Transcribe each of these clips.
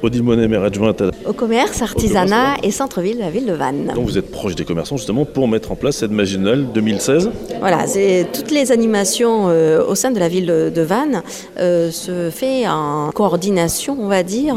Odile Monet, maire adjointe au commerce, artisanat et centre-ville de la ville de Vannes. Donc vous êtes proche des commerçants justement pour mettre en place cette magie de Noël 2016. Voilà, c'est toutes les animations au sein de la ville de Vannes se fait en coordination, on va dire,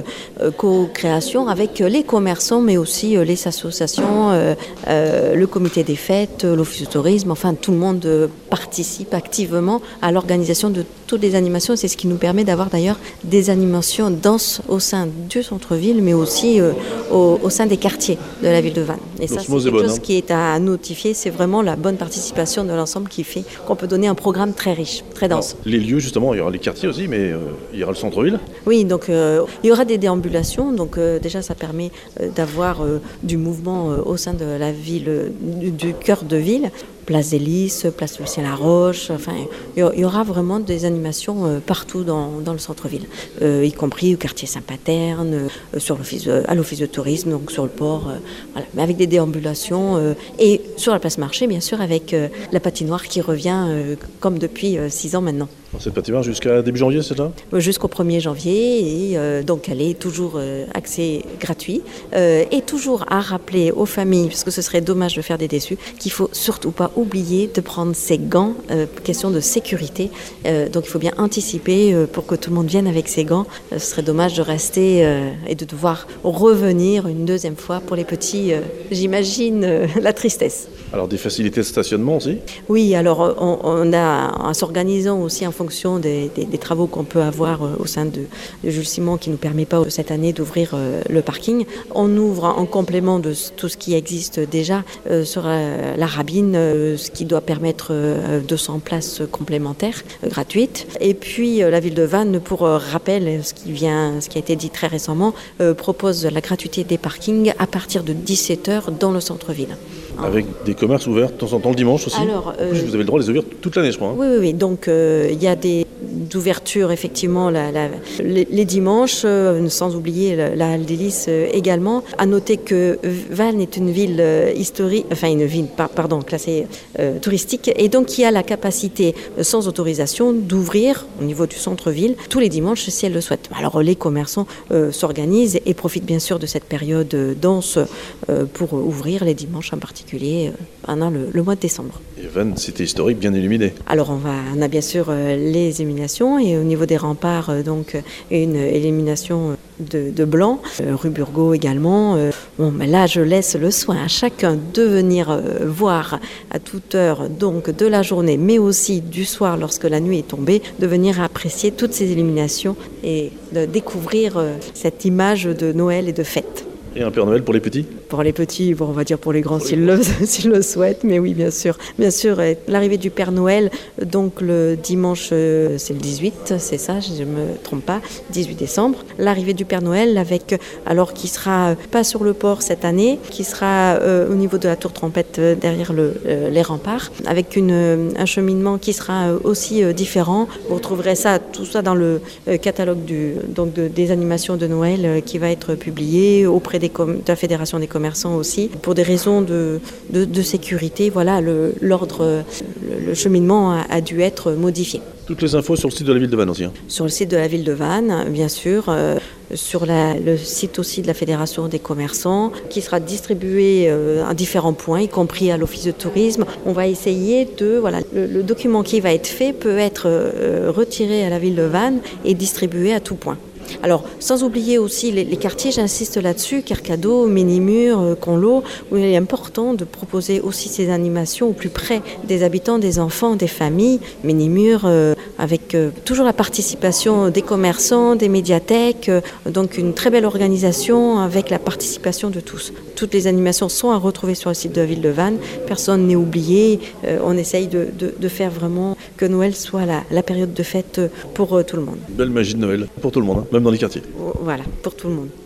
co-création avec les commerçants, mais aussi les associations, le comité des fêtes, l'office de tourisme, enfin tout le monde participe activement à l'organisation de toutes les animations. C'est ce qui nous permet d'avoir d'ailleurs des animations danse au sein du centre-ville, mais aussi au sein des quartiers de la ville de Vannes. Et ça, c'est quelque chose qui est à notifier. C'est vraiment la bonne participation de l'ensemble qui fait qu'on peut donner un programme très riche, très dense. Alors, les lieux, justement, il y aura les quartiers aussi, mais il y aura le centre-ville. Oui, donc il y aura des déambulations. Donc déjà, ça permet d'avoir du mouvement au sein de la ville, du cœur de ville. Place des Lys, place Lucien-Laroche, enfin, il y aura vraiment des animations partout dans le centre-ville, y compris au quartier Saint-Paterne, à l'office de tourisme, donc sur le port, voilà. Mais avec des déambulations et sur la place Marché, bien sûr, avec la patinoire qui revient comme depuis 6 ans maintenant. Alors, cette patinoire jusqu'à début janvier, c'est ça ? Jusqu'au 1er janvier, et donc elle est toujours accès gratuit, et toujours à rappeler aux familles, parce que ce serait dommage de faire des déçus, qu'il faut surtout pas oublier de prendre ses gants, question de sécurité, donc il faut bien anticiper pour que tout le monde vienne avec ses gants. Ce serait dommage de rester et de devoir revenir une deuxième fois pour les petits, j'imagine la tristesse. Alors des facilités de stationnement aussi ? Oui, alors on a, en s'organisant aussi en fonction des travaux qu'on peut avoir au sein de Jules Simon, qui ne nous permet pas cette année d'ouvrir le parking, on ouvre en complément de tout ce qui existe déjà sur la Rabine, ce qui doit permettre 200 places complémentaires gratuites. Et puis la ville de Vannes, pour rappel, ce qui a été dit très récemment, propose la gratuité des parkings à partir de 17h dans le centre-ville. Avec des commerces ouverts de temps en temps le dimanche aussi. Alors, vous avez le droit de les ouvrir toute l'année, je crois. Hein. Oui. Donc, il y a des ouvertures, effectivement, les dimanches, sans oublier la Halle des Lys également. À noter que Vannes est une ville historique, enfin une ville, classée touristique, et donc qui a la capacité, sans autorisation, d'ouvrir au niveau du centre-ville tous les dimanches si elle le souhaite. Alors, les commerçants s'organisent et profitent bien sûr de cette période dense pour ouvrir les dimanches en particulier pendant le mois de décembre. Et Vannes, cité historique bien illuminée. Alors on a bien sûr les illuminations, et au niveau des remparts, donc une illumination de blanc, rue Burgot également. Là je laisse le soin à chacun de venir voir à toute heure donc de la journée, mais aussi du soir lorsque la nuit est tombée, de venir apprécier toutes ces illuminations et de découvrir cette image de Noël et de fête. Et un Père Noël pour les petits ? Pour les petits, on va dire pour les grands s'ils le souhaitent, mais oui, bien sûr. Bien sûr, l'arrivée du Père Noël, donc le dimanche, c'est le 18, c'est ça, je ne me trompe pas, 18 décembre. L'arrivée du Père Noël, qui sera pas sur le port cette année, qui sera au niveau de la tour Trompette derrière les remparts, avec un cheminement qui sera aussi différent. Vous retrouverez tout ça dans le catalogue des animations de Noël qui va être publié auprès de la Fédération des commerçants aussi. Pour des raisons de sécurité, voilà, le cheminement a dû être modifié. Toutes les infos sur le site de la ville de Vannes aussi. Sur le site de la ville de Vannes, bien sûr. Sur le site aussi de la Fédération des commerçants, qui sera distribué à différents points, y compris à l'office de tourisme. On va essayer le document qui va être fait peut être retiré à la ville de Vannes et distribué à tout point. Alors, sans oublier aussi les quartiers, j'insiste là-dessus, Kercado, Ménimur, Conlo, où il est important de proposer aussi ces animations au plus près des habitants, des enfants, des familles. Ménimur, avec toujours la participation des commerçants, des médiathèques, donc une très belle organisation avec la participation de tous. Toutes les animations sont à retrouver sur le site de la ville de Vannes, personne n'est oublié, on essaye de faire vraiment que Noël soit la période de fête pour tout le monde. Belle magie de Noël pour tout le monde, hein, même dans les quartiers. Voilà, pour tout le monde.